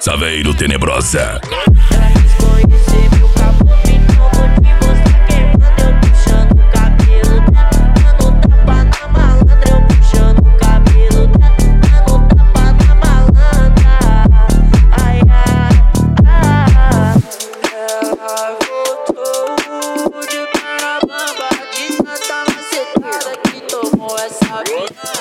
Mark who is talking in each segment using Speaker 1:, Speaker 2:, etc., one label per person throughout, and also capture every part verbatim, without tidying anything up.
Speaker 1: Saveiro Tenebrosa.
Speaker 2: Ela quis conhecer meu caboclo, então vou te mostrar queimando. Eu puxando o cabelo dela, dando tapa na malandra. Eu puxando o cabelo dela, dando tapa na malandra. Ai, ai, ai. Ela voltou de perna bamba, de tanta macetada que tomou essa vida.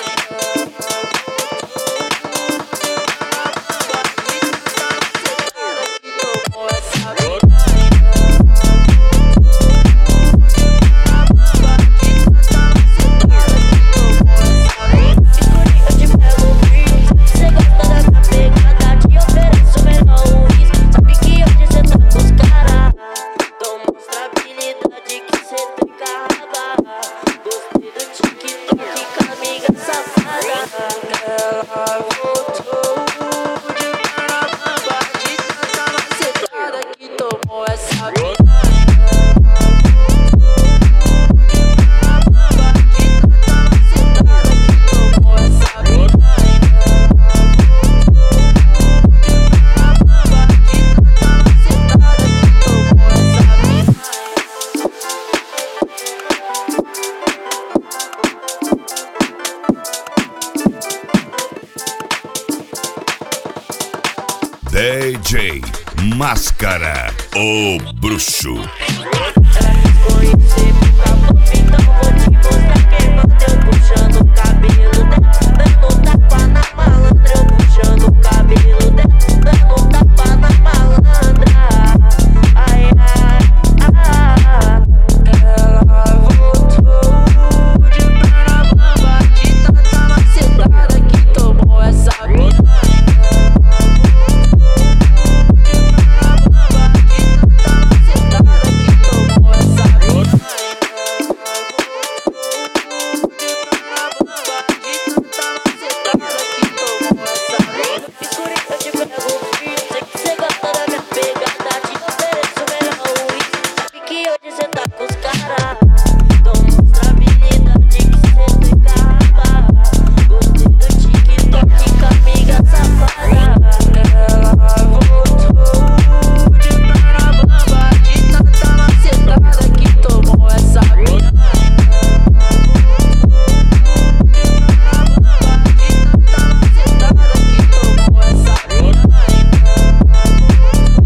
Speaker 1: D J Máscara, o bruxo.
Speaker 2: Ela quis conhecer meu caboclo, então vou te mostrar queimando. Eu puxando o cabelo dela, dando tapa na malandra. Eu puxando o cabelo dela, dando tapa na malandra. Ai, ai, ai. Ela voltou de perna bamba, de tanta macetada que tomou essa vida.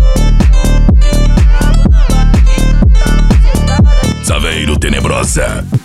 Speaker 1: Saveiro Tenebrosa.